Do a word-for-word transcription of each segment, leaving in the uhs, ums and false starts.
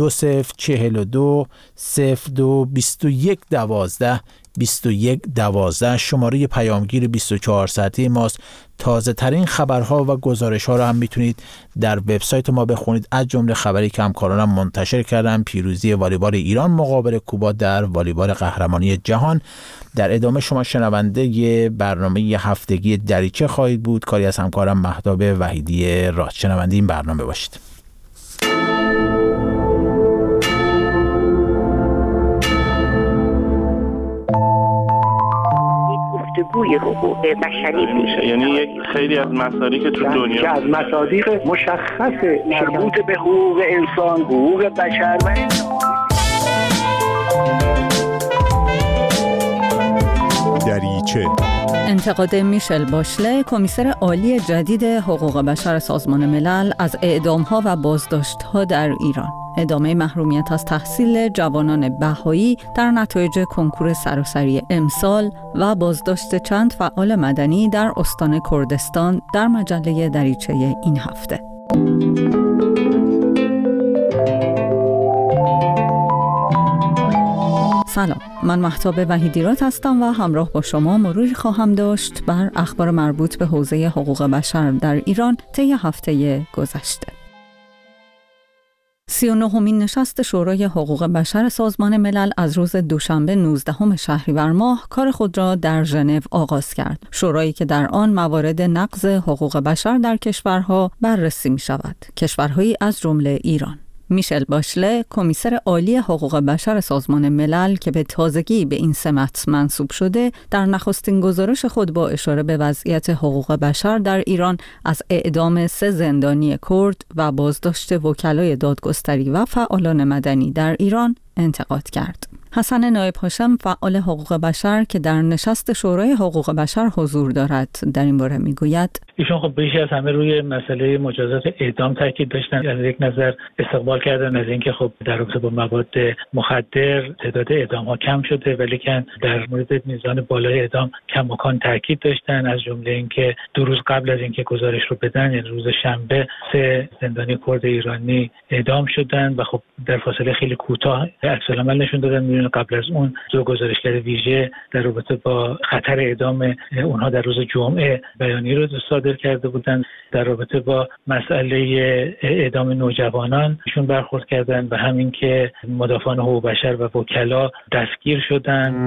دو صفر چهل و دو صفر دو بیست و یک دوازده بیست و یک دوازده شماره پیامگیر بیست و چهار ساعته ماست. تازه ترین خبرها و گزارش ها رو هم میتونید در وبسایت ما بخونید، از جمله خبری که همکارانم منتشر کردن، پیروزی والیبال ایران مقابل کوبا در والیبال قهرمانی جهان. در ادامه شما شنونده ی برنامه ی هفتگی دریچه خواهید بود، کاری از همکارم مهتاب وحیدی راست. شنونده این برنامه باشید. گفتگوی حقوق بشری میشه، یعنی یک خیلی از مصادیق تو دنیا که از مصادیق مشخص مربوط به حقوق انسان، حقوق بشر و دریچه. انتقاد میشل باشله، کمیسر عالی جدید حقوق بشر سازمان ملل، از اعدام‌ها و بازداشت‌ها در ایران. ادامه محرومیت از تحصیل جوانان بهایی در نتایج کنکور سراسری امسال و بازداشت چند فعال مدنی در استان کردستان در مجله دریچه این هفته. سلام، من مهتاب وحیدی رات هستم و همراه با شما مروری خواهم داشت بر اخبار مربوط به حوزه حقوق بشر در ایران طی هفته گذشته. سی و نهمین نشست شورای حقوق بشر سازمان ملل از روز دوشنبه نوزدهم شهریور ماه کار خود را در ژنو آغاز کرد. شورایی که در آن موارد نقض حقوق بشر در کشورها بررسی می شود. کشورهایی از جمله ایران. میشل باشله، کمیسر عالی حقوق بشر سازمان ملل که به تازگی به این سمت منصوب شده، در نخستین گزارش خود با اشاره به وضعیت حقوق بشر در ایران از اعدام سه زندانی کرد و بازداشت وکلای دادگستری و فعالان مدنی در ایران انتقاد کرد. حسن نایب هاشم، فعال حقوق بشر که در نشست شورای حقوق بشر حضور دارد، در این باره میگوید: ایشون خب بیشتر از همه روی مسئله مجازات اعدام تاکید داشتن. از یک نظر استقبال کردن از اینکه خب در رابطه با مواد مخدر تعداد اعدام ها کم شده، ولی که در مورد میزان بالای اعدام کم مکان تاکید داشتن. از جمله اینکه دو روز قبل از اینکه گزارش رو بدن، یعنی روز شنبه، سه زندانی کرد ایرانی اعدام شدن و خب در فاصله خیلی کوتاه عکس‌العمل نشون دادن. قبل از اون دو گزارشگر ویژه در رابطه با خطر اعدام اونها در روز جمعه بیانیه رو صادر کرده بودند. در رابطه با مسئله اعدام نوجوانان ایشون برخورد کردن و همین که مدافعان حقوق بشر و وکلا دستگیر شدن.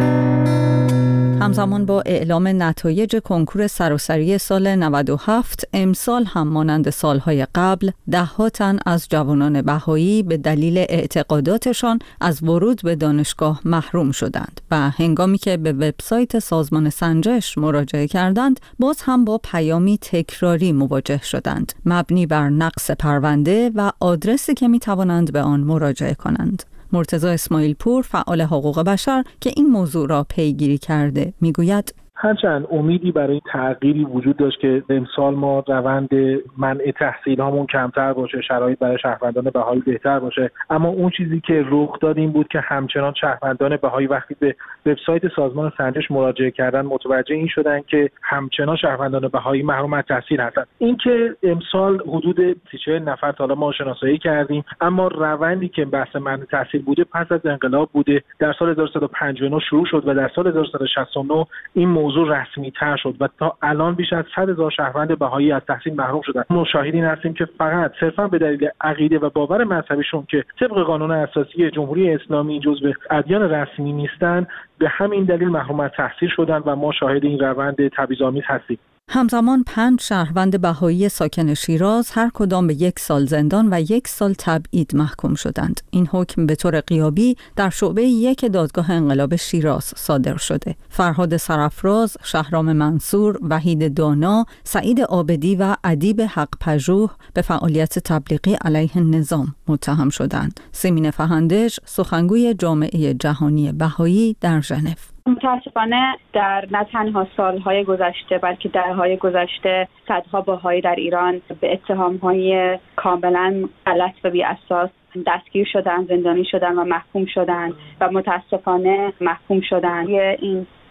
همزمان با اعلام نتایج کنکور سراسری سال نود و هفت، امسال هم مانند سالهای قبل ده‌ها تن از جوانان بهایی به دلیل اعتقاداتشان از ورود به دانشگاه محروم شدند و هنگامی که به وبسایت سازمان سنجش مراجعه کردند، باز هم با پیامی تکراری مواجه شدند مبنی بر نقص پرونده و آدرسی که می توانند به آن مراجعه کنند. مرتضی اسماعیل پور، فعال حقوق بشر که این موضوع را پیگیری کرده، میگوید: هرچند امیدی برای تغییری وجود داشت که امسال ما روند منع تحصیل هامون کمتر باشه، شرایط برای شهروندان بهایی بهتر باشه، اما اون چیزی که رخ داد این بود که همچنان شهروندان بهایی وقتی به وبسایت سازمان سنجش مراجعه کردن متوجه این شدن که همچنان شهروندان بهایی محروم از تحصیل هستند. اینکه امسال حدود سی چهل نفر تا حالا ما شناسایی کردیم، اما روندی که بحث منع تحصیل بوده پس از انقلاب بوده. در سال هزار و سیصد و پنجاه و نه شروع شد و در سال هزار و سیصد و شصت و نه این موضوع رسمی تر شد و تا الان بیش از صد هزار شهروند بهایی از تحصیل محروم شدند. ما شاهدین هستیم که فقط صرفا به دلیل عقیده و باور مذهبیشون که طبق قانون اساسی جمهوری اسلامی جزو ادیان رسمی نیستند، به همین دلیل محروم از تحصیل شدند و ما شاهد این روند تبعیض‌آمیز هستیم. همزمان پنج شهروند بهایی ساکن شیراز هر کدام به یک سال زندان و یک سال تبعید محکوم شدند. این حکم به طور غیابی در شعبه یک دادگاه انقلاب شیراز صادر شده. فرهاد سرافراز، شهرام منصور، وحید دانا، سعید عابدی و ادیب حق پژوه به فعالیت تبلیغی علیه نظام متهم شدند. سیمین فهندج، سخنگوی جامعه جهانی بهایی در ژنو: متاسفانه در نه تنها سالهای گذشته بلکه دهه‌های گذشته صدها بهایی در ایران به اتهام‌های کاملا غلط و بی اساس دستگیر شدن، زندانی شدن و محکوم شدن و متاسفانه محکوم شدن. این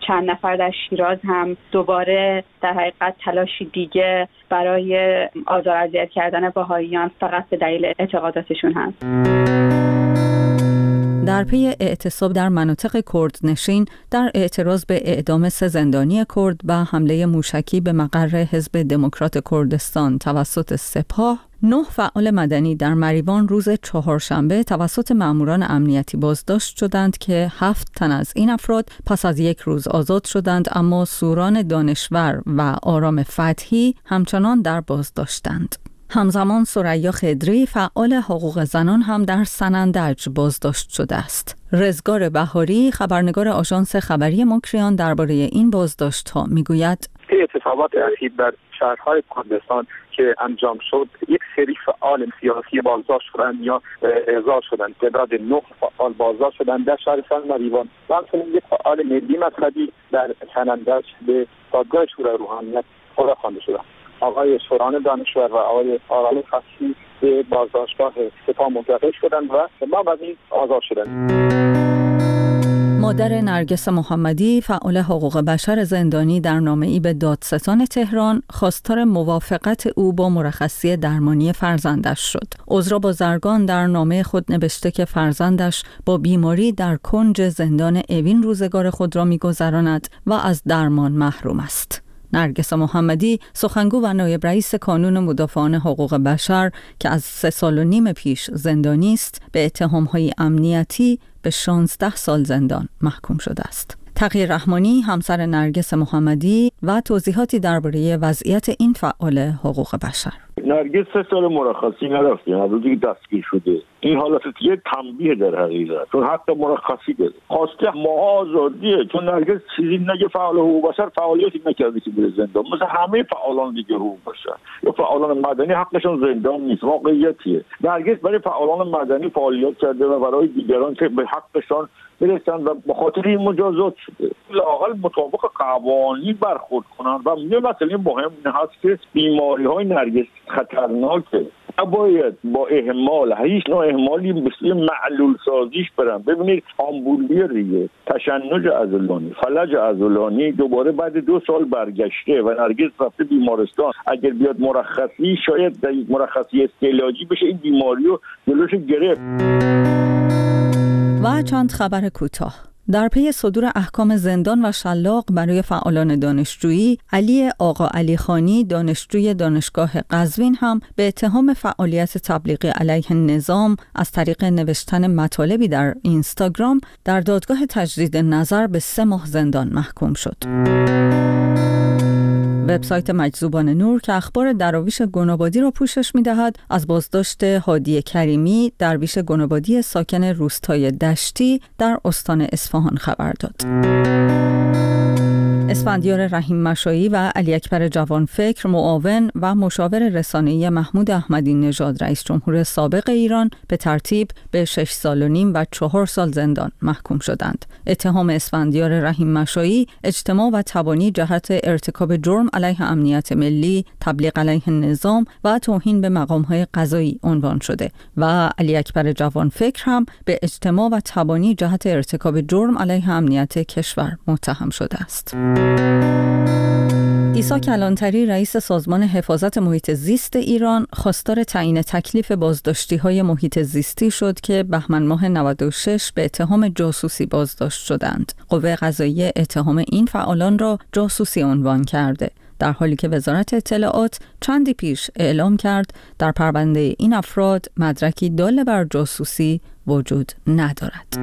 چند نفر در شیراز هم دوباره در حقیقت تلاشی دیگه برای آزار اذیت کردن بهائیان فقط به دلیل اعتقاداتشون هست. در پی اعتصاب در مناطق کردنشین در اعتراض به اعدام سه زندانی کرد و حمله موشکی به مقر حزب دموکرات کردستان توسط سپاه، نه فعال مدنی در مریوان روز چهارشنبه توسط ماموران امنیتی بازداشت شدند که هفت تن از این افراد پس از یک روز آزاد شدند، اما سوران دانشور و آرام فتحی همچنان در بازداشتند. همزمان ثریا خضری فعال حقوق زنان هم در سنندج بازداشت شده است. رزگار بهاری خبرنگار آژانس خبری مکریان درباره این بازداشت‌ها میگوید: اتفاقات اخیر در شهرهای کردستان که انجام شد، یک سری فعال سیاسی بازداشت شدند یا احضار شدند. تعداد نه فعال بازداشت شدند در شهرستان مریوان و همچنین یک فعال ملی مذهبی در سنندج به دادگاه شورای روحانیت فرا خوانده شدند. آقای سوران دانشور و آقای آرام فتحی به بازداشتگاه سپاه منتقل شدند و ما بعد این آزاد شدند. مادر نرگس محمدی فعال حقوق بشر زندانی در نامه‌ای به دادستان تهران خواستار موافقت او با مرخصی درمانی فرزندش شد. عذرا بازرگان در نامه خود نوشته که فرزندش با بیماری در کنج زندان اوین روزگار خود را می‌گذراند و از درمان محروم است. نرگس محمدی سخنگو و نایب رئیس کانون مدافعان حقوق بشر که از سه سال و نیم پیش زندانی است، به اتهام‌های امنیتی به شانزده سال زندان محکوم شده است. تقی رحمانی همسر نرگس محمدی و توضیحاتی درباره وضعیت این فعال حقوق بشر. نرگس سه سال مرخصی نرفته، از روزی که دستگیر شده. این حالت یه تنبیه در حقیقت، چون حتی مرخصی داره. خواسته ما آزادیه، چون نرگس چیزی نگه فعال حقوق بشر فعالیتی نکرده که بره زندان، مثل همه فعالان دیگه حقوق بشر یا فعالان مدنی حقشون زندان نیست. واقعیتیه. نرگس برای فعالان مدنی فعالیت کرده و برای دیگران که به حقشون برسن و به خاطر این مجازات شده. لااقل مطابق قوانین برخورد کنن. و یه مسئله مهم این هست که بیماری‌های نرگس خطرناکه. نباید با اهمال، هیچ نوع اهمالی مثل معلول سازیش برن. ببینید آمبولی ریه، تشنج عضلانی، فلج عضلانی دوباره بعد دو سال برگشته و نرگس رفته بیمارستان. اگر بیاد مرخصی، شاید در مرخصی استعلاجی بشه این بیماری رو جلوش گرفت. و چند خبر کوتاه. در پی صدور احکام زندان و شلاق برای فعالان دانشجویی، علی آقا علی خانی دانشجوی دانشگاه قزوین هم به اتهام فعالیت تبلیغی علیه نظام از طریق نوشتن مطالبی در اینستاگرام در دادگاه تجدید نظر به سه ماه زندان محکوم شد. وبسایت مجذوبان نور که اخبار دراویش گنابادی را پوشش می‌دهد، از بازداشت هادی کریمی، درویش گنابادی ساکن روستای دشتی در استان اصفهان خبر داد. اسفندیار رحیم مشایی و علی اکبر جوانفکر معاون و مشاور رسانه‌ای محمود احمدی نژاد رئیس جمهور سابق ایران به ترتیب به شش سال و نیم و چهار سال زندان محکوم شدند. اتهام اسفندیار رحیم مشایی اجتماع و تبانی جهت ارتکاب جرم علیه امنیت ملی، تبلیغ علیه نظام و توهین به مقام‌های قضایی عنوان شده و علی اکبر جوانفکر هم به اجتماع و تبانی جهت ارتکاب جرم علیه امنیت کشور متهم شده است. عیسی کلانتری رئیس سازمان حفاظت محیط زیست ایران خواستار تعیین تکلیف بازداشتی‌های محیط زیستی شد که بهمن ماه نود و شش به اتهام جاسوسی بازداشت شدند. قوه قضاییه اتهام این فعالان را جاسوسی عنوان کرده، در حالی که وزارت اطلاعات چندی پیش اعلام کرد در پرونده این افراد مدرکی دال بر جاسوسی وجود ندارد.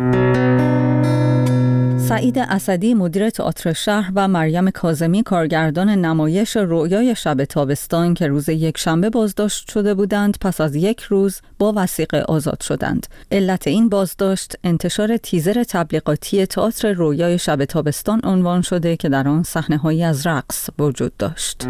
سعید اسدی مدیر تئاتر شهر و مریم کاظمی کارگردان نمایش رؤیای شب تابستان که روز یک شنبه بازداشت شده بودند، پس از یک روز با وثیقه آزاد شدند. علت این بازداشت انتشار تیزر تبلیغاتی تئاتر رؤیای شب تابستان عنوان شده که در آن صحنه‌هایی از رقص وجود داشت.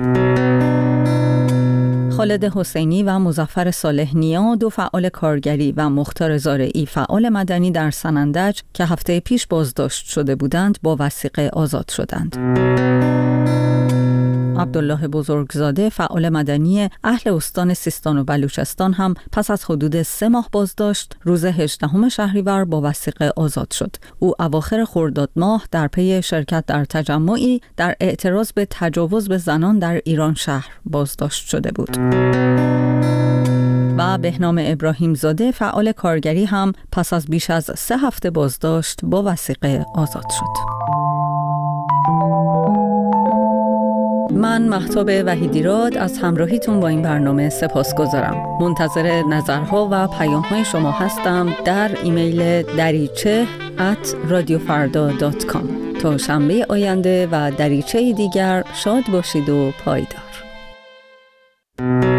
خالد حسینی و مظفر صالح نیا، دو فعال کارگری و مختار زارعی فعال مدنی در سنندج که هفته پیش بازداشت شده بودند، با وثیقه آزاد شدند. عبدالله بزرگزاده فعال مدنی اهل استان سیستان و بلوچستان هم پس از حدود سه ماه بازداشت روز هجدهم شهریور با وثیقه آزاد شد. او اواخر خرداد ماه در پی شرکت در تجمعی در اعتراض به تجاوز به زنان در ایران شهر بازداشت شده بود. و بهنام ابراهیم زاده فعال کارگری هم پس از بیش از سه هفته بازداشت با وثیقه آزاد شد. من مهتاب وحیدیراد از همراهیتون با این برنامه سپاسگزارم. منتظر نظرها و پیام‌های شما هستم در ایمیل دریچه ات رادیو فردا دات کام. تا شنبه آینده و دریچه دیگر شاد باشید و پایدار.